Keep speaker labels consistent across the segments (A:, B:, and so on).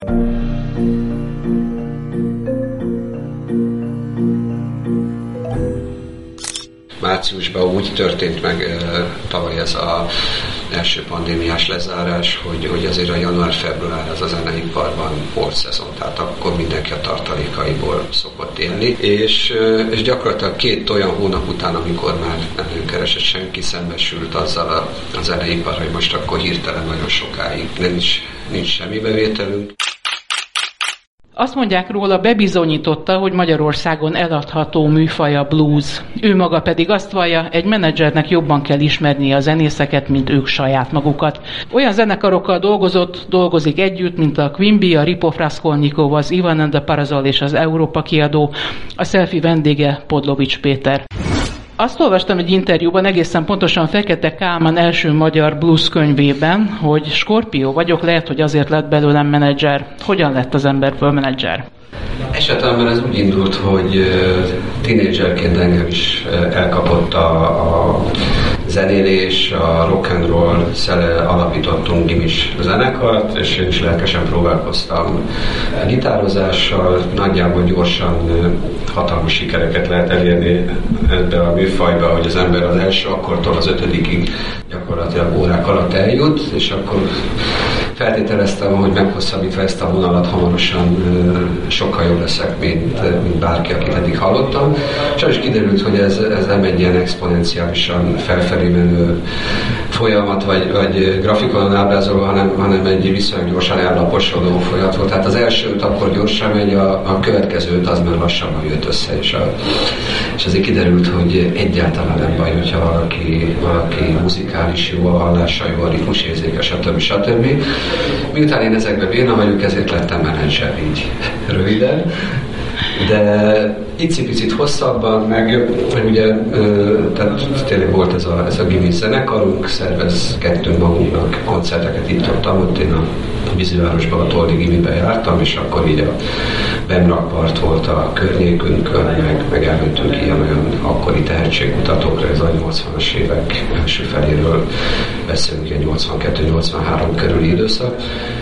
A: Márciusban úgy történt meg tavaly ez az első pandémiás lezárás, hogy azért a január-február az a zeneiparban porszezon, tehát akkor mindenki a tartalékaiból szokott élni, és gyakorlatilag 2 olyan hónap után, amikor már nem keresett senki, szembesült azzal a zeneipar, hogy most akkor hirtelen nagyon sokáig nincs semmi bevételünk.
B: Azt mondják róla, bebizonyította, hogy Magyarországon eladható műfaj a blues. Ő maga pedig azt vallja, egy menedzsernek jobban kell ismernie a zenészeket, mint ők saját magukat. Olyan zenekarokkal dolgozik együtt, mint a Quimby, a Ripoff Raskolnikov, az Ivan and the Parazol és az Európa kiadó. A Selfie vendége Podlovics Péter. Azt olvastam egy interjúban, egészen pontosan Fekete Kálmán első magyar blues könyvében, hogy Skorpió vagyok, lehet, hogy azért lett belőlem menedzser. Hogyan lett az emberből menedzser?
A: Esetemben ez úgy indult, hogy tínédzserként engem is elkapott a zenélés, a rock and roll szele, alapítottunk gimis zenekart, és én is lelkesen próbálkoztam gitározással, nagyjából gyorsan hatalmas sikereket lehet elérni ebbe a műfajba, hogy az ember az első akkortól az 5-ig gyakorlatilag órák alatt eljut, és akkor feltételeztem, hogy meghosszabbítva ezt a vonalat hamarosan sokkal jobb leszek, mint bárki, akit eddig hallottam. Sajnos kiderült, hogy ez nem egy ilyen exponenciálisan felfelé menő folyamat, vagy grafikonon ábrázolva, hanem egy viszonylag gyorsan ellaposodó folyamat volt. Tehát az elsőt akkor gyorsan megy, a következőt az már lassabban jött össze, és azért kiderült, hogy egyáltalán nem baj, hogyha valaki muzikális jó, a hallása jó, a ritmusérzéke, stb. Miután én ezekben béna vagyok, ezért lettem menedzser, így röviden. De icipicit hosszabban, meg ugye, tehát tényleg volt ez a gimis zenekarunk, szervezkedtünk magunknak koncerteket itt-ott, én a Vízivárosban, a Toldi gimiben jártam, és akkor így a Bemrakpart volt a környékünkön, meg elmentünk ilyen olyan akkori tehetségkutatókra, ez a 80-as évek első feléről beszélünk, ilyen 82-83 körüli időszak,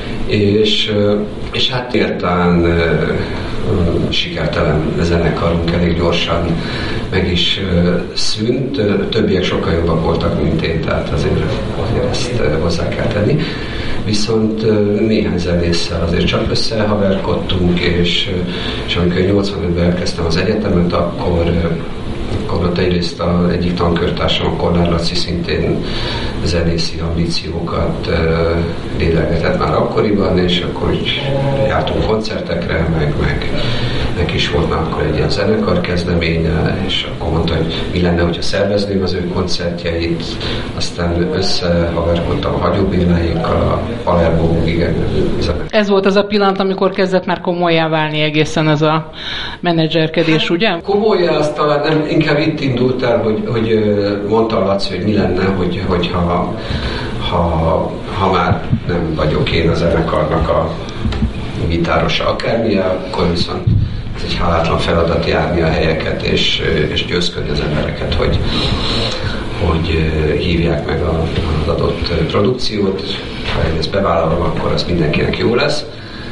A: és hát értán sikertelen zenekarunk elég gyorsan meg is szűnt, többiek sokkal jobbak voltak, mint én, tehát azért ezt hozzá kell tenni. Viszont néhány zenésszel azért csak összehaverkodtunk, és amikor 85-ben elkezdtem az egyetemet, akkor ott egyrészt egyik tankörtársam, a Kornár Laci szintén zenészi ambíciókat lélegzetett már akkoriban, és akkor így jártunk koncertekre, meg neki is volt már akkor egy ilyen zenekar kezdeménye, és akkor mondta, hogy mi lenne, hogyha szervezném az ő koncertjeit, aztán összehaverkodtam a Hagyó Béláékkal, a Palermo Boogie.
B: Ez volt az a pillanat, amikor kezdett már komolyá válni egészen ez a menedzserkedés, ugye?
A: Komolyá, azt talán nem, inkább itt indult el, hogy mondta a Laci, hogy mi lenne, ha már nem vagyok én a zenekarnak a gitárosa akármilyen, akkor viszont ez egy hálátlan feladat járni a helyeket, és győzködni az embereket, hogy hívják meg az adott produkciót. Ha én ezt bevállalom, akkor az mindenkinek jó lesz.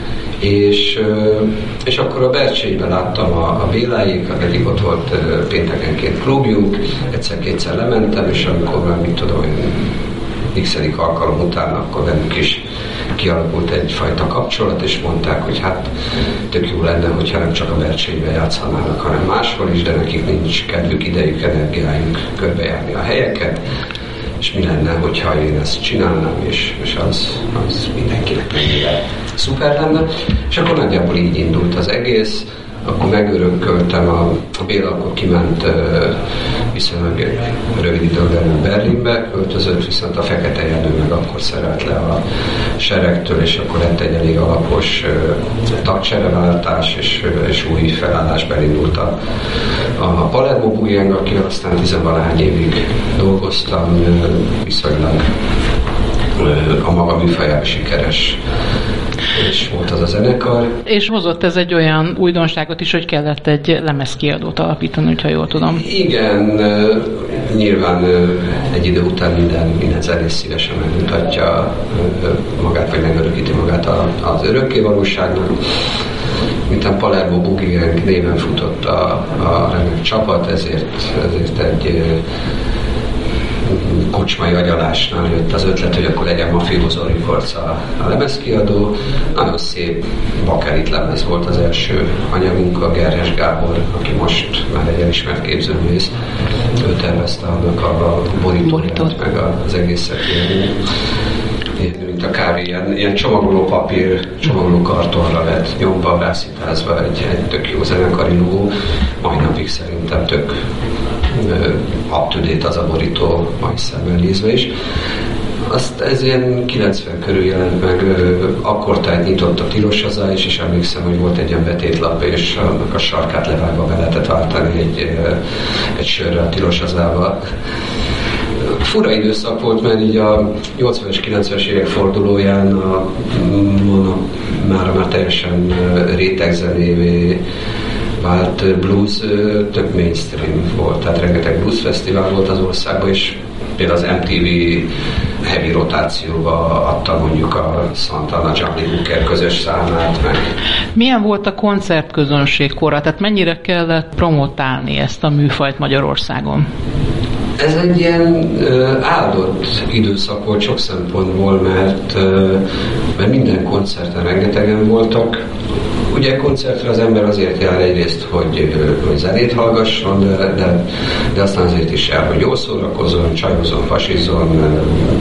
A: És akkor a Bercsényben láttam a Béláék, eddig ott volt péntekenként klubjuk, egyszer-kétszer lementem, és amikor már, mit tudom, x-edik alkalom után, akkor velük is kialakult egyfajta kapcsolat, és mondták, hogy hát tök jó lenne, hogyha nem csak a Bercsényben játszanának, hanem máshol is, de nekik nincs kedvük, idejük, energiájuk körbejárni a helyeket, és mi lenne, hogyha én ezt csinálnám, és az mindenkinek mennyire szuper lenne. És akkor nagyjából így indult az egész. Akkor megörököltem, a Béla akkor kiment viszonylag rövid időn belül Berlinbe, költözött, viszont a Fekete Jenő meg akkor szerelt le a seregtől, és akkor lett egy elég alapos tagcsereváltás, és új felállásban indult a Palermo Boogie, akivel aztán 10-valahány évig dolgoztam, viszonylag a maga műfajában sikeres. is volt az a zenekar.
B: És hozott ez egy olyan újdonságot is, hogy kellett egy lemezkiadót alapítani, hogyha jól tudom.
A: Igen, nyilván egy idő után minden zenész szívesen megmutatja magát, vagy megörökíti magát az örökké valóságnak. Miután Palermo Boogie Gang néven futott a remek csapat, ezért egy kocsmai agyalásnál jött az ötlet, hogy akkor legyen Mafioso Records a lemezkiadó. Nagyon szép bakelit lemez volt az első anyagunk, a Gerhes Gábor, aki most már egy elismert képzőművész. Ő tervezte annak a borítóját, meg az egészet mint a kávé, ilyen csomagoló papír, csomagoló kartonra lett nyomva, rászítázva egy tök jó zenekari logó. Mai napig szerintem tök up-to-date az a borító, mai szemmel nézve is. Azt ez ilyen 90 körül jelent meg, akkor tehát nyitott a Tilos Hazá is, és emlékszem, hogy volt egy ilyen betétlap, és annak a sarkát levágva be lehetett váltani egy sörre a Tilos Hazába. Fura időszak volt, mert így a 80-es, 90-es évek fordulóján már teljesen rétegzenévé vált blues, több mainstream volt, tehát rengeteg blues fesztivál volt az országban, és például az MTV heavy rotációba adta mondjuk a Santana Johnny Hooker közös számát meg.
B: Milyen volt a koncertközönség kora? Tehát mennyire kellett promotálni ezt a műfajt Magyarországon?
A: Ez egy ilyen áldott időszak volt sok szempontból, mert minden koncerten rengetegen voltak. Ugye koncertre az ember azért jár egyrészt, hogy zenét hallgasson, de aztán azért is jár, hogy jól szórakozzon, csajozzon, fasizzon,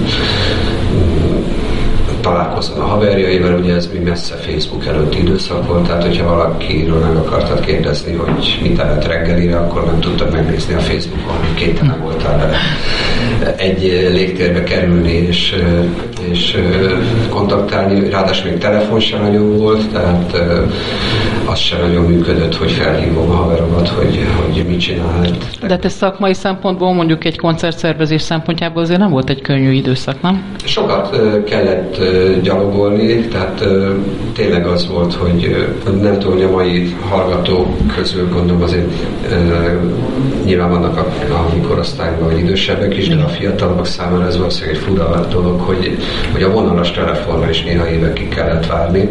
A: találkozzon a haverjaival, ugye ez még messze Facebook előtti időszak volt, tehát hogyha valakiről meg akartad kérdezni, hogy mit evett reggelire, akkor nem tudtad megnézni a Facebookon, hogy képtelen voltál vele egy légtérbe kerülni és kontaktálni, ráadásul még telefon sem nagyon volt, tehát az sem nagyon működött, hogy felhívom a haveromat, hogy mit csinált.
B: De te szakmai szempontból, mondjuk egy koncertszervezés szempontjából azért nem volt egy könnyű időszak, nem?
A: Sokat kellett gyalogolni, tehát tényleg az volt, hogy nem tudom, hogy a mai hallgatók közül gondolom azért nyilván vannak a mi korosztályban, vagy idősebbek is, de a fiatalabbak számára ez valószínűleg egy fura dolog, hogy a vonalas telefonra is néha évekig kellett várni.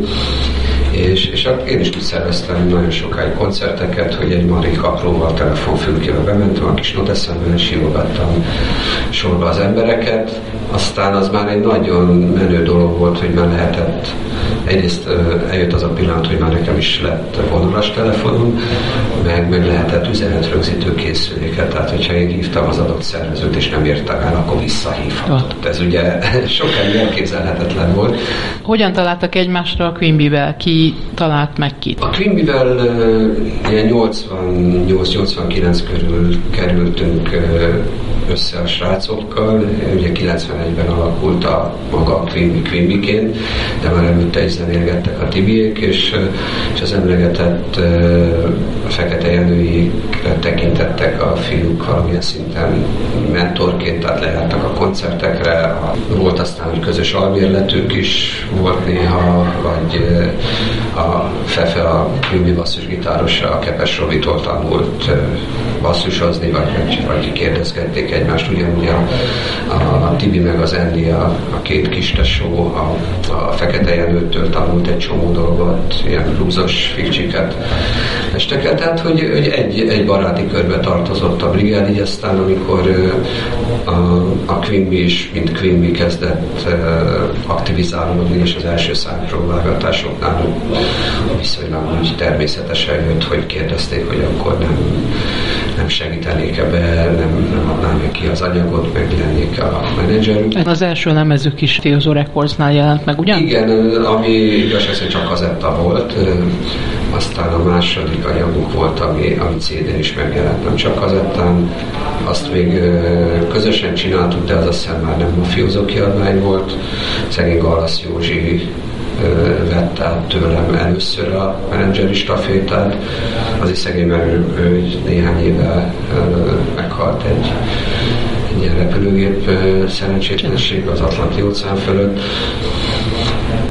A: És én is úgy szerveztem nagyon sokáig koncerteket, hogy egy marik apróval telefonfülkével bementem, a kis noteszemben, és hívogattam sorba az embereket. Aztán az már egy nagyon menő dolog volt, hogy már lehetett, egyrészt eljött az a pillanat, hogy már nekem is lett vonalas telefonom, meg lehetett üzenetrögzítő készüléket, tehát hogyha én hívtam az adott szervezőt, és nem értem el, akkor visszahívhatott. Ez ugye sokáig elképzelhetetlen volt.
B: Hogyan találtak egymásra a Quimbyvel? Ki talált meg kit?
A: A Quimbyvel ilyen 88-89 körül kerültünk össze a srácokkal. Ugye 91-ben alakult a maga a Quimbyként, de már előtte is zenélgettek a Tibiék, és az emlegetett Fekete Jenőikre tekintettek a fiúk valamilyen szinten mentorként, tehát lejártak a koncertekre. Volt aztán, hogy közös albérletünk is volt néha, vagy a Fefe, a Quimby basszusgitárosa, a Kepes Robitól tanult basszusozni, vagy kérdezgették egymást. Ugyanúgy a Tibi meg az Andy, a két kis tesó, a Fekete Jenőtől tanult egy csomó dolgot, ilyen bluesos fikcsiket, esteket, tehát hogy egy baráti körbe tartozott a brigád, így aztán amikor a Quimby is, mint Quimby kezdett aktivizálódni, és az első számpróbálgatásoknál viszonylag úgy természetesen jött, hogy kérdezték, hogy akkor nem segítenék ebbe, nem adnám ki az anyagot, meg lennék a menedzserük.
B: Az első lemezük is Theozo Recordsnál jelent meg, ugyan?
A: Igen, ami igazság szerint csak kazetta volt, aztán a második anyagunk volt, ami CD-n is megjelent, nem csak kazettán. Azt még közösen csináltuk, de az azt hiszem már nem Mafioso kiadvány volt. Szegény Gallasz Józsi vett át tőlem először a menedzseri stafétát. Az is szegény, mert ő néhány éve meghalt egy ilyen repülőgép szerencsétlenség az Atlanti óceán fölött.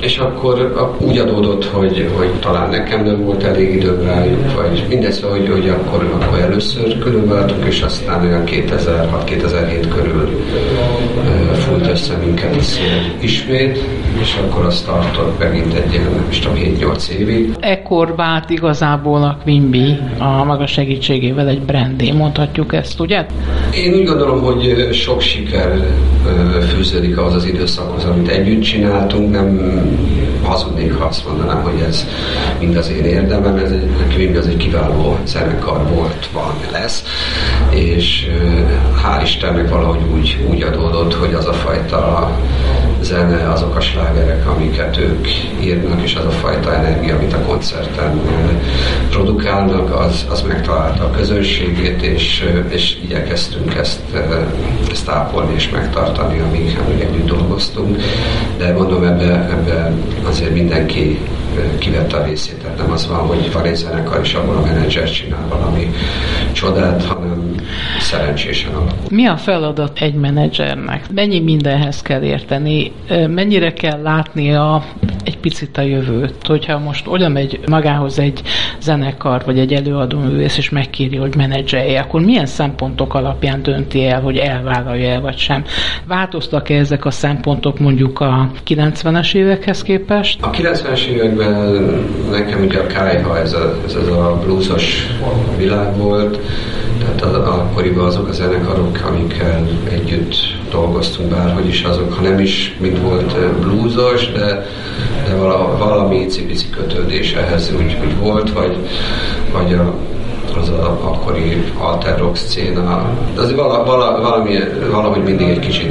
A: És akkor úgy adódott, hogy talán nekem nem volt elég időm rájuk, vagy mindez, hogy akkor először különváltunk, és aztán olyan 2006-2007 körül fújt össze minket a szél ismét, és akkor azt tartott megint egy ilyen, nem is tudom, 7-8 évig.
B: Ekkor vált igazából a Queen Bee a maga segítségével egy brandé, mondhatjuk ezt, ugye?
A: Én úgy gondolom, hogy sok siker fűződik ahhoz az időszakhoz, amit együtt csináltunk, nem hazudnék, ha azt mondanám, hogy ez mind az én érdemem, ez egy kiváló zenekar volt, van, lesz, és hál' Istennek valahogy úgy adódott, hogy az a fajta zene, azok a slágerek, amiket ők írnak, és az a fajta energia, amit a koncerten produkálnak, az megtalálta a közönségét, és igyekeztünk ezt ápolni és megtartani, amíg együtt dolgoztunk. De mondom, ebbe azért mindenki kivette a részét, tehát nem az van, hogy van egy zenekar, és abból a menedzser csinál valami csodát, hanem szerencsésen alakul.
B: Mi a feladat egy menedzsernek? Mennyi mindenhez kell érteni? Mennyire kell látnia egy picit a jövőt? Hogyha most oda megy magához egy zenekar, vagy egy előadóművész, és megkéri, hogy menedzselje, akkor milyen szempontok alapján dönti el, hogy elvállalja el, vagy sem? Változtak-e ezek a szempontok mondjuk a 90-es évekhez képest?
A: A 90-es években nekem ugye a kályha, ez a bluesos világ volt, tehát akkoriban azok a zenekarok, amikkel együtt dolgoztunk, bárhogy is azok, ha nem is mind volt bluesos, de valami icipici kötődés ehhez úgy volt, vagy az akkori alter rock szcéna. De azért valahogy mindig egy kicsit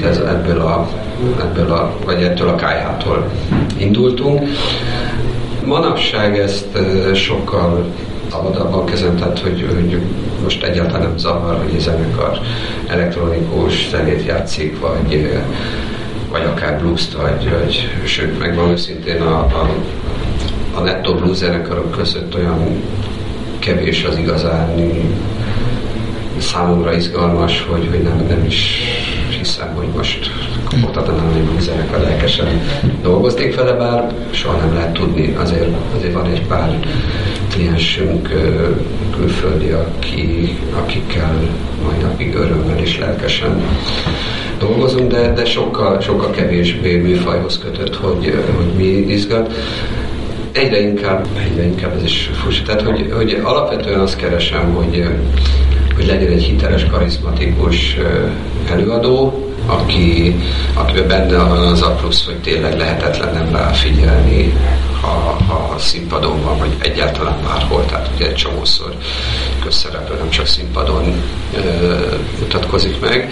A: ettől a kályhától indultunk. Manapság ezt sokkal szabadabban kezem, tehát hogy most egyáltalán nem zavar, hogy a zenekar elektronikus zenét játszik, vagy akár blues-t, vagy sőt, megvan őszintén a nettó blues zenekarok között olyan kevés az igazán számomra izgalmas, hogy nem is hiszem, hogy most kapottatlanul egy zenekar lelkesen dolgoznék vele, bár soha nem lehet tudni. Azért van egy pár kliensünk külföldi, akikkel mai napig örömmel és lelkesen dolgozunk, de sokkal kevésbé műfajhoz kötött, hogy mi izgat. Egyre inkább ez is furcsa. Tehát, hogy alapvetően azt keresem, hogy legyen egy hiteles, karizmatikus előadó, akiben benne van az a plusz, hogy tényleg lehetetlen nem ráfigyelni, ha színpadon van, vagy egyáltalán bárhol. Tehát ugye egy csomószor közszereplő nem csak színpadon mutatkozik meg.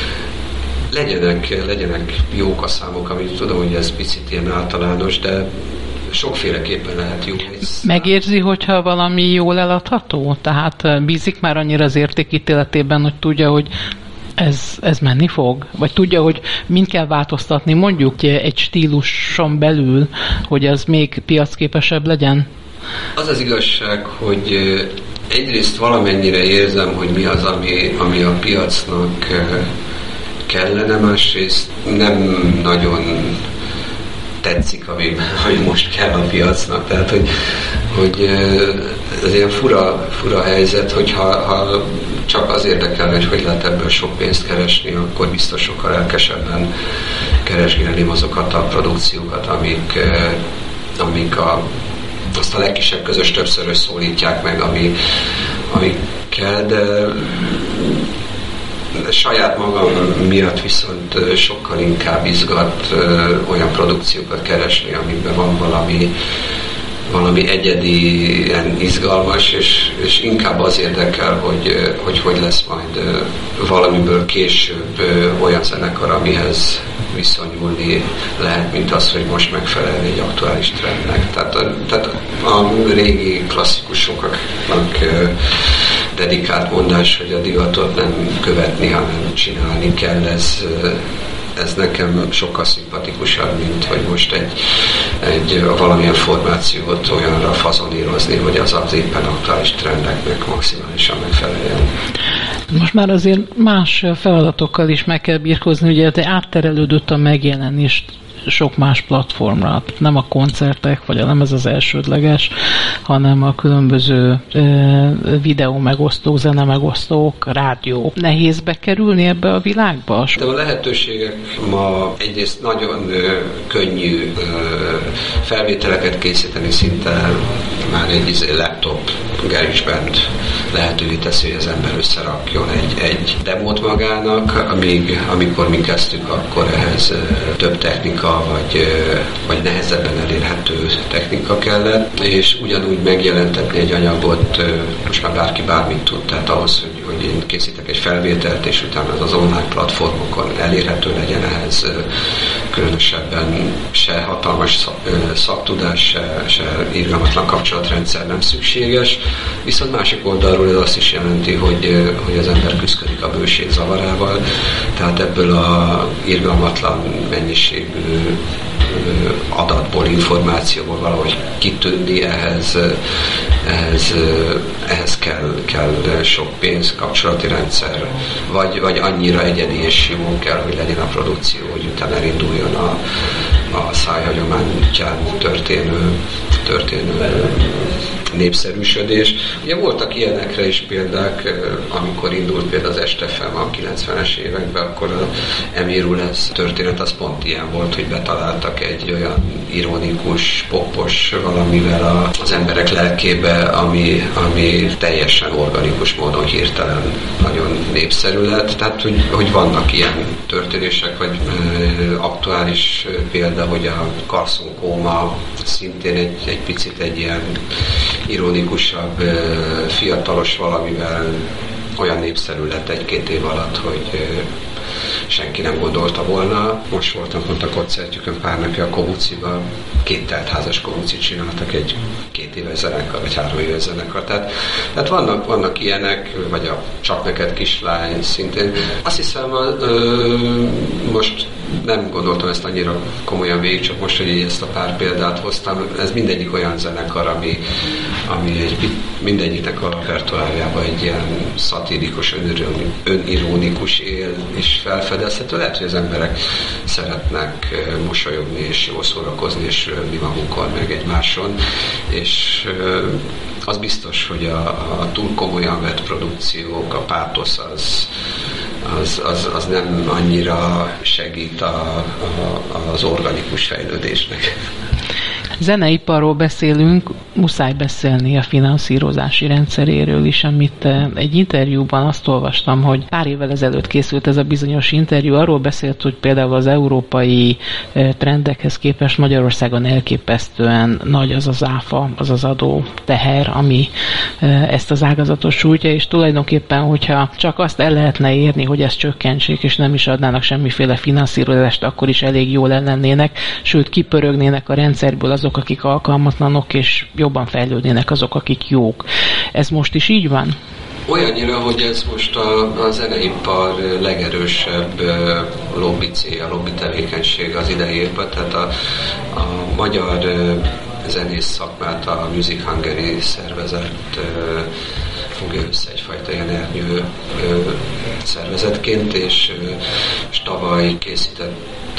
A: Legyenek jók a számok, amit tudom, hogy ez picit ilyen általános, de sokféleképpen lehet jó.
B: Megérzi, hogyha valami jól eladható? Tehát bízik már annyira az értékítéletében, hogy tudja, hogy ez menni fog? Vagy tudja, hogy mind kell változtatni, mondjuk egy stíluson belül, hogy az még piacképesebb legyen?
A: Az az igazság, hogy egyrészt valamennyire érzem, hogy mi az, ami a piacnak kellene, másrészt nem nagyon tetszik, ami most kell a piacnak. Tehát, hogy ez ilyen fura helyzet, hogyha csak az érdekel, hogy lehet ebből sok pénzt keresni, akkor biztos sokkal lelkesebben keresgélném azokat a produkciókat, amik azt a legkisebb közös többszörös szólítják meg, ami kell, de saját magam miatt viszont sokkal inkább izgat olyan produkciókat keresni, amiben van valami egyedien izgalmas, és inkább az érdekel, hogy lesz majd valamiből később olyan zenekar, amihez viszonyulni lehet, mint az, hogy most megfelelni egy aktuális trendnek. Tehát a régi klasszikusoknak dedikált mondás, hogy a divatot nem követni, hanem csinálni kell, ez nekem sokkal szimpatikusabb, mint hogy most egy valamilyen formációt olyanra fazonírozni, hogy az éppen aktuális trendeknek maximálisan megfeleljen.
B: Most már azért más feladatokkal is meg kell birkózni, ugye átterelődött a megjelenés sok más platformra. Nem a koncertek, vagy nem ez az elsődleges, hanem a különböző videó megosztók, zene megosztók, rádió. Nehéz bekerülni ebbe a világba?
A: De a lehetőségek ma egyrészt nagyon könnyű felvételeket készíteni, szinte már egy laptop GarageBand lehetővé teszi, hogy az ember összerakjon egy demót magának, amikor mi kezdtük, akkor ehhez több technika, vagy nehezebben elérhető technika kellett, és ugyanúgy megjelentetni egy anyagot most már bárki bármit tud, tehát ahhoz, hogy én készítek egy felvételt, és utána az online platformokon elérhető legyen, ehhez különösebben se hatalmas szaktudás, se irgalmatlan kapcsolatrendszer nem szükséges, viszont másik oldalról ez azt is jelenti, hogy az ember küszködik a bőség zavarával, tehát ebből a irgalmatlan mennyiségű adatból, információból valahogy kitűnni, ehhez kell sok pénz, kapcsolati rendszer, vagy annyira egyedi és jó kell, hogy legyen a produkció, hogy utána elinduljon a szájhagyományútján történő népszerűsödés. Ugye voltak ilyenekre is példák, amikor indult például az Estefem a 90-es években, akkor az Emirulesz történet az pont ilyen volt, hogy betaláltak egy olyan ironikus, popos valamivel az emberek lelkébe, ami teljesen organikus módon hirtelen nagyon népszerű lett. Tehát, hogy vannak ilyen történések, vagy aktuális példa, hogy a Carson Kóma szintén egy picit egy ilyen ironikusabb, fiatalos valamivel olyan népszerű lett egy-két év alatt, hogy senki nem gondolta volna. Most voltam pont a koncertjükön pár napja a Kobuciban, 2 teltházas Kobucit csináltak egy 2 éves zenekar, vagy 3 éves zenekar. Tehát vannak ilyenek, vagy a Csak neked kislány szintén. Azt hiszem, most nem gondoltam ezt annyira komolyan végig, csak most, hogy ezt a pár példát hoztam, ez mindegyik olyan zenekar, ami mindegyiknek a repertoárjában egy ilyen szatirikus, önironikus él és felfedezhető. Lehet, hogy az emberek szeretnek mosolyogni és jól szórakozni és röhögni magukon, meg egymáson, és az biztos, hogy a túl komolyan vett produkciók, a pátosz az nem annyira segít az organikus fejlődésnek.
B: Zeneiparról beszélünk, muszáj beszélni a finanszírozási rendszeréről is, amit egy interjúban azt olvastam, hogy pár évvel ezelőtt készült ez a bizonyos interjú, arról beszélt, hogy például az európai trendekhez képest Magyarországon elképesztően nagy az az áfa, az az adó teher, ami ezt az ágazatot sújtja, és tulajdonképpen, hogyha csak azt el lehetne érni, hogy ezt csökkentsék, és nem is adnának semmiféle finanszírozást, akkor is elég jól ellennének, sőt kipörögnének a rendszerből azok, akik alkalmatlanok, és jobban fejlődnének azok, akik jók. Ez most is így van?
A: Olyannyira, hogy ez most a zeneipar legerősebb lobby célja, lobby tevékenység az idei évben, tehát a magyar zenész szakmát a Music Hungary szervezet fogja össze egyfajta ilyen ernyő szervezetként, és tavaly készített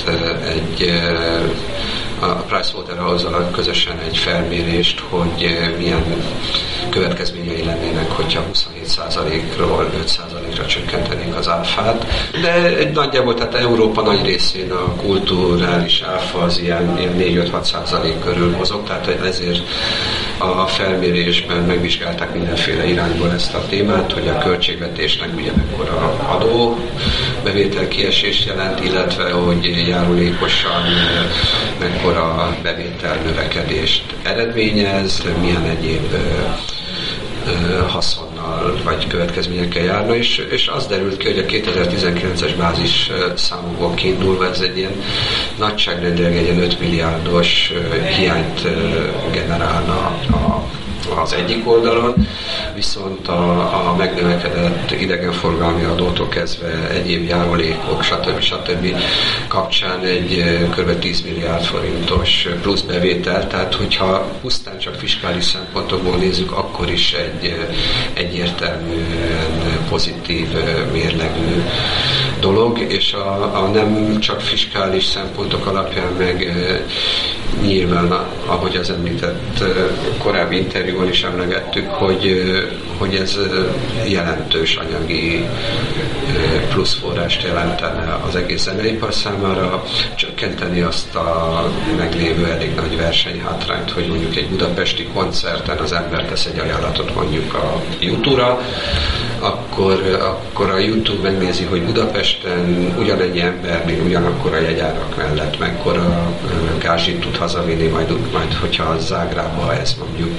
A: a Pricewaterhouse-al közösen egy felmérést, hogy milyen következményei lennének, hogyha 27%-ról 5%-ra csökkentenénk az áfát. De nagyjából, tehát Európa nagy részén a kulturális áfa az ilyen 4-5-6% körül mozog, tehát ezért a felmérésben megvizsgálták mindenféle irányból ezt a témát, hogy a költségvetésnek ugye mekkora adó bevétel kiesést jelent, illetve hogy járulékosan mekkora bevétel növekedést eredményez, milyen egyéb haszonnal vagy következményekkel járna, és az derült ki, hogy a 2019-es bázis számokból kiindulva ez egy ilyen nagyságrendileg egy ilyen 5 milliárdos hiányt generálna az egyik oldalon, viszont a megnövekedett idegenforgalmi adótól kezdve egyéb járulékok, stb. Kapcsán egy kb. 10 milliárd forintos plusz bevétel, tehát hogyha pusztán csak fiskális szempontokból nézzük, akkor is egy egyértelműen pozitív mérlegű dolog, és a nem csak fiskális szempontok alapján meg nyilván, ahogy az említett korábbi interjúban is emlegettük, hogy ez jelentős anyagi pluszforrást jelentene az egész zeneipar számára, csökkenteni azt a meglévő elég nagy versenyhátrányt, hogy mondjuk egy budapesti koncerten az ember tesz egy ajánlatot mondjuk a YouTube-ra, akkor a YouTube megnézi, hogy Budapesten ugyanennyi ember még ugyanakkor a jegyárak mellett mekkora gázsit tud hazavinni, majd hogyha a Zágrába ez mondjuk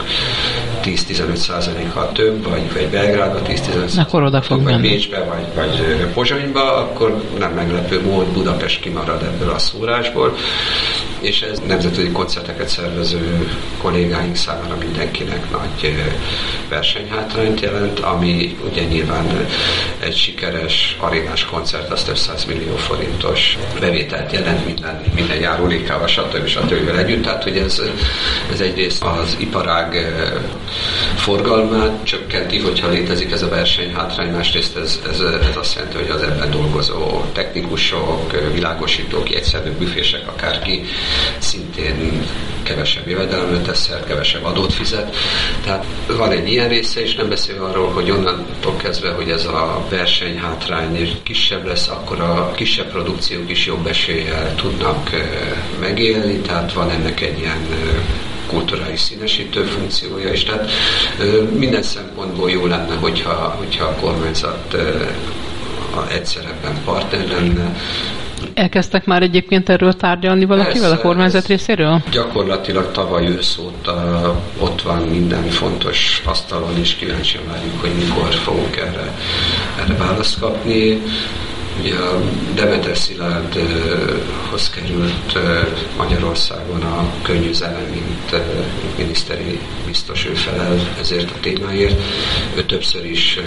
A: 10-15%-kal több, vagy Belgrádba 10-15%-kal, vagy Bécsbe, vagy Pozsonyba, akkor nem meglepő mód Budapest kimarad ebből a szórásból, és ez nemzetközi koncerteket szervező kollégáink számára mindenkinek nagy versenyhátrányt jelent, ami ugye nyilván egy sikeres arénás koncert, az több 100 millió forintos bevételt jelent minden járulékával, stb. Együtt, tehát hogy ez egyrészt az iparág forgalmát csökkenti, hogyha létezik ez a versenyhátrány, másrészt ez azt jelenti, hogy az ebben dolgozó technikusok, világosítók, egyszerű büfések, akárki szintén kevesebb jövedelemre tesz szert, kevesebb adót fizet. Tehát van egy ilyen része, és nem beszél arról, hogy onnantól kezdve, hogy ez a versenyhátrány kisebb lesz, akkor a kisebb produkciók is jobb eséllyel tudnak megélni, tehát van ennek egy ilyen kulturális színesítő funkciója is. Tehát minden szempontból jó lenne, hogyha a kormányzat egyszer ebben partner lenne.
B: Elkezdtek már egyébként erről tárgyalni valakivel a kormányzat részéről?
A: Gyakorlatilag tavaly ősz óta ott van minden fontos asztalon, és kíváncsian várjuk, hogy mikor fogunk erre választ kapni. Ugye a Demeter Szilárdhoz került Magyarországon a könnyű zene, mint miniszteri biztos, ő felel ezért a témáért. Ő többször is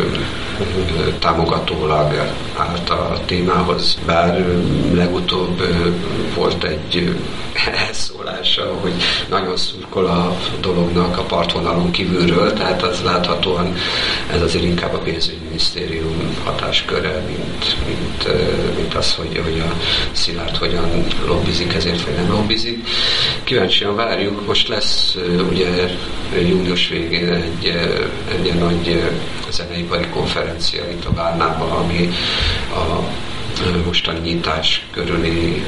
A: támogatólag állt a témához, bár legutóbb volt egy elszólása, hogy nagyon szurkol a dolognak a partvonalon kívülről, tehát az láthatóan ez azért inkább a pénzügyminisztérium hatásköre, mint az, hogy a Szilárd hogyan lobbizik ezért, vagy nem lobbizik. Kíváncsian várjuk, most lesz ugye június végén egy ilyen nagy zeneipari konferencia itt a Várnában, ami a mostani nyitás körüli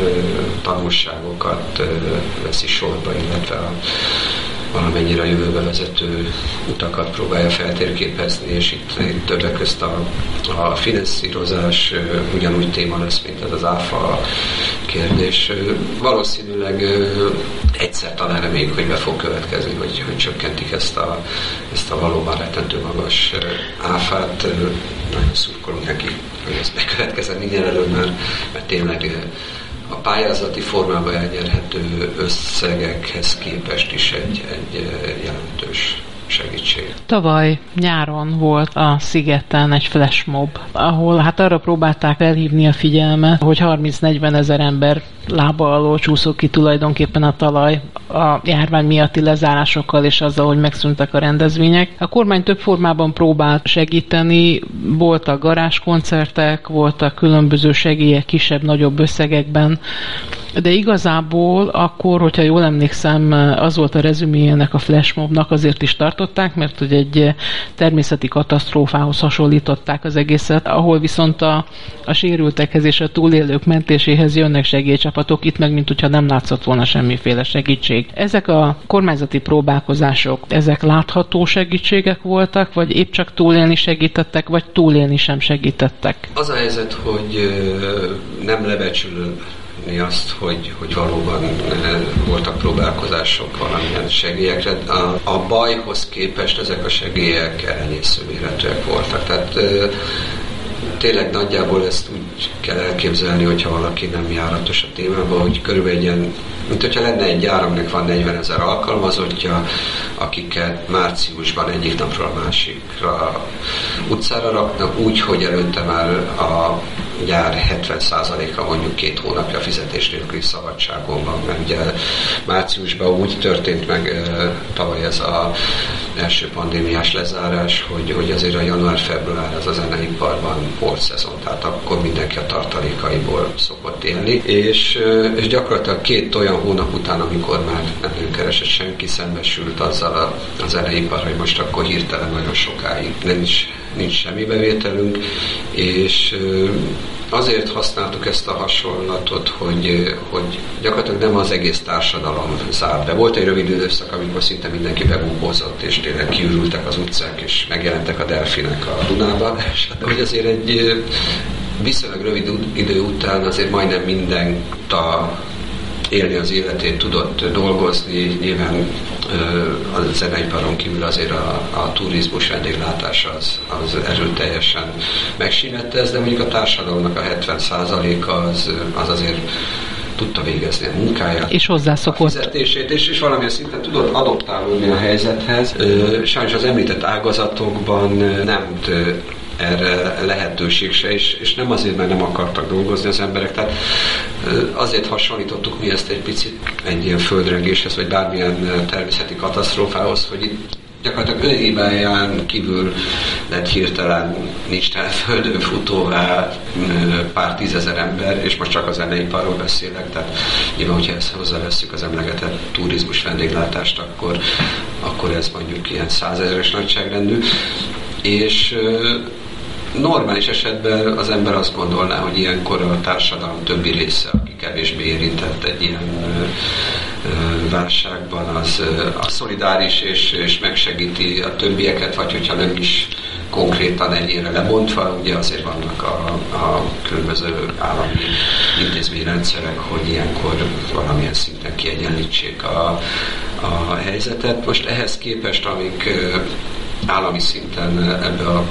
A: tanulságokat veszi sorba, illetve valamennyire a jövőbe vezető utakat próbálja feltérképezni, és itt többek közt a finanszírozás ugyanúgy téma lesz, mint ez az áfa kérdés. Valószínűleg egyszer talán reméljük, hogy be fog következni, hogy csökkentik ezt a valóban rettentő magas áfát. Nagyon szurkolunk neki, hogy ez bekövetkezzen minél előbb, mert tényleg a pályázati formában elnyerhető összegekhez képest is egy jelentős segítség.
B: Tavaly nyáron volt a szigeten egy flashmob, ahol hát arra próbálták felhívni a figyelmet, hogy 30-40 ezer ember lába alól csúszott ki tulajdonképpen a talaj a járvány miatti lezárásokkal és azzal, hogy megszűntek a rendezvények. A kormány több formában próbált segíteni, voltak garázskoncertek, voltak különböző segélyek kisebb-nagyobb összegekben, de igazából akkor, hogyha jól emlékszem, az volt a rezüméjének a flashmobnak, azért is tartották, mert hogy egy természeti katasztrófához hasonlították az egészet, ahol viszont a sérültekhez és a túlélők mentéséhez jönnek segélycsapatok, itt meg mint hogyha nem látszott volna semmiféle segítség. Ezek a kormányzati próbálkozások, ezek látható segítségek voltak, vagy épp csak túlélni segítettek, vagy túlélni sem segítettek?
A: Az a helyzet, hogy nem lebecsülő azt, hogy valóban voltak próbálkozások valamilyen segélyekre. A bajhoz képest ezek a segélyek elenyésző méretűek voltak. Tehát tényleg nagyjából ezt úgy kell elképzelni, hogyha valaki nem járatos a témában, hogy körülbelül egy ilyen, mint hogyha lenne egy gyár, aminek van 40 000 alkalmazottja, akiket márciusban egyik napról a másikra utcára raknak, úgy, hogy előtte már a gyár 70%-a mondjuk 2 hónapja fizetés nélküli szabadságon van, mert ugye márciusban úgy történt meg tavaly ez az első pandémiás lezárás, hogy azért a január-február az a zeneiparban volt szezon, tehát akkor mindenki a tartalékaiból szokott élni, és gyakorlatilag 2 olyan hónap után, amikor már nem keresett senki, szembesült azzal a zeneipar, hogy most akkor hirtelen nagyon sokáig nincs semmi bevételünk, és azért használtuk ezt a hasonlatot, hogy gyakorlatilag nem az egész társadalom zárt be. Volt egy rövid időszak, amikor szinte mindenki bebúbózott, és tényleg kiürültek az utcák, és megjelentek a delfinek a Dunába, és hogy azért egy viszonylag rövid idő után azért majdnem minden élni az életét, tudott dolgozni, nyilván a zeneiparon kívül azért a turizmus, vendéglátás az erőteljesen megsínette ezt, de mondjuk a társadalomnak a 70%-a az azért tudta végezni a munkáját,
B: és hozzászokott.
A: A fizetését, és valamilyen szinten tudott adoptálódni a helyzethez. Sajnos az említett ágazatokban nem erre lehetőség se, és nem azért, mert nem akartak dolgozni az emberek, tehát azért hasonlítottuk mi ezt egy picit egy ilyen földrengéshez, vagy bármilyen természeti katasztrófához, hogy itt gyakorlatilag önhibáján kívül lett hirtelen Isten földön futóvá pár 10 000 ember, és most csak a zeneiparról beszélek, tehát nyilván, hogyha ezt hozzáveszünk az emlegetett turizmus vendéglátást, akkor ez mondjuk ilyen 100 000-es nagyságrendű, és normális esetben az ember azt gondolná, hogy ilyenkor a társadalom többi része, aki kevésbé érintett egy ilyen válságban, az szolidáris és megsegíti a többieket, vagy hogyha nem is konkrétan ennyire lebontva, ugye azért vannak a különböző állami intézményrendszerek, hogy ilyenkor valamilyen szinten kiegyenlítsék a helyzetet. Most ehhez képest, amik állami szinten ebbe a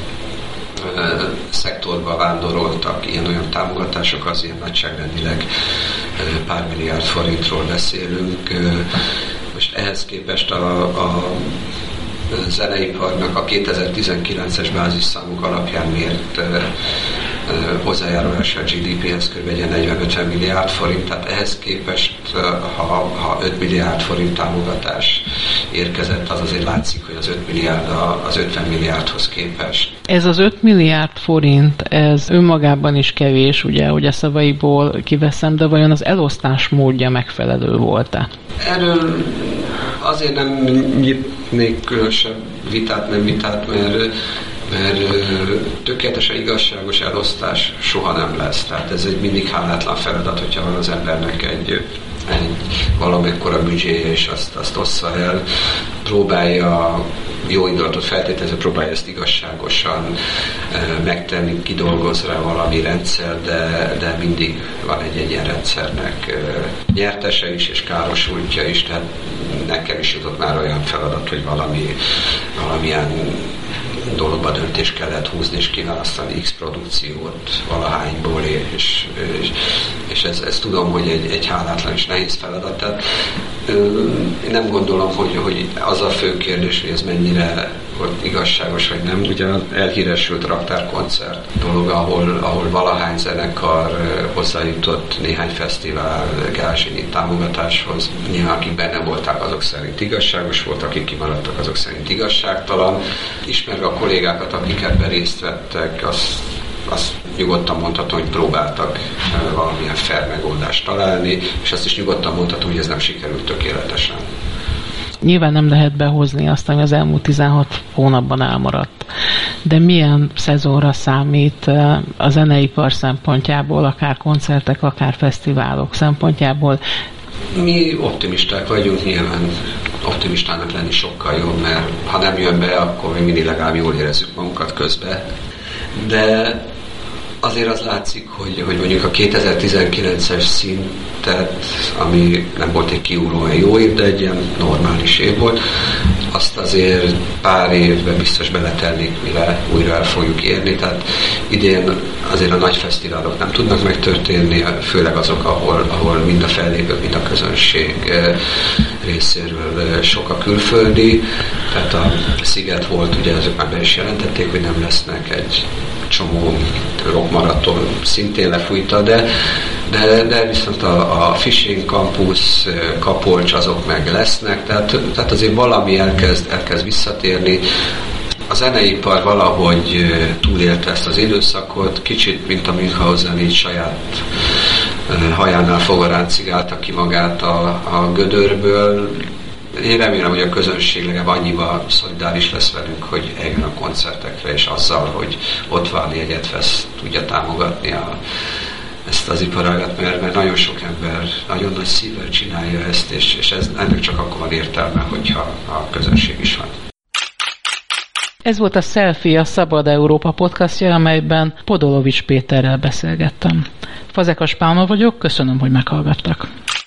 A: szektorba vándoroltak, ilyen-olyan támogatások, az ilyen nagyságrendileg pár milliárd forintról beszélünk. Most ehhez képest a zeneiparnak a 2019-es bázisszámok alapján mért hozzájárulása a GDP-hez kb. 40-50 milliárd forint, tehát ehhez képest, ha 5 milliárd forint támogatás érkezett, az azért látszik, hogy az 5 milliárd az 50 milliárdhoz képest.
B: Ez az 5 milliárd forint, ez önmagában is kevés, ugye, hogy a szavaiból kiveszem, de vajon az elosztás módja megfelelő volt-e?
A: Erről azért nem nyitnék különösebb vitát, mert tökéletesen igazságos elosztás soha nem lesz. Tehát ez egy mindig hálátlan feladat, hogyha van az embernek egy valamekkora büdzséje, és azt ossza el, próbálja jó indulatot feltételezve, próbálja ezt igazságosan megtenni, kidolgoz rá valami rendszer, de mindig van egy ilyen rendszernek nyertese is, és károsultja is, tehát nekem is jutott már olyan feladat, hogy valamilyen dologba döntést kellett húzni, és kiválasztani X produkciót valahányból, és ez tudom, hogy egy hálátlan és nehéz feladat. Tehát én nem gondolom, hogy az a fő kérdés, hogy ez mennyire volt igazságos, vagy nem. Ugye elhíresült raktárkoncert dolog, ahol valahány zenekar hozzájutott néhány fesztivál gázsinyi támogatáshoz. Nyilván akik benne voltak, azok szerint igazságos volt, akik kimaradtak, azok szerint igazságtalan. Ismerve a kollégákat, akik ebben részt vettek, azt nyugodtan mondhatom, hogy próbáltak valamilyen fair megoldást találni, és azt is nyugodtan mondhatom, hogy ez nem sikerült tökéletesen.
B: Nyilván nem lehet behozni azt, ami az elmúlt 16 hónapban elmaradt. De milyen szezonra számít a zeneipar szempontjából, akár koncertek, akár fesztiválok szempontjából?
A: Mi optimisták vagyunk, nyilván optimistának lenni sokkal jobb, mert ha nem jön be, akkor mi mindig legalább jól érezzük magunkat közben. De azért az látszik, hogy mondjuk a 2019-es szintet, ami nem volt egy kiugróan jó év, de egy ilyen normális év volt, azt azért pár évben biztos beletelnék, mire újra el fogjuk érni. Tehát idén azért a nagy fesztiválok nem tudnak megtörténni, főleg azok, ahol mind a fellépők, mind a közönség részéről sok a külföldi. Tehát a Sziget volt, ugye ezek már be is jelentették, hogy nem lesznek, egy csomó rockmaraton szintén lefújta, de viszont a Fishing Campus, Kapolcs, azok meg lesznek, tehát azért valami elkezd visszatérni. A zeneipar valahogy túlélte ezt az időszakot, kicsit, mint a Münchhausen, így saját hajánál fogva ráncigálta ki magát a gödörből. Én remélem, hogy a közönség legalább annyival szolidáris lesz velünk, hogy eljön a koncertekre, és azzal, hogy ott van Jegyedfest tudja támogatni ezt az iparágat, mert nagyon sok ember nagyon nagy szívvel csinálja ezt, és ennek csak akkor van értelme, hogyha a közönség is van.
B: Ez volt a Selfie, a Szabad Európa podcastja, amelyben Podolovics Péterrel beszélgettem. Fazekas Pálma vagyok, köszönöm, hogy meghallgattak.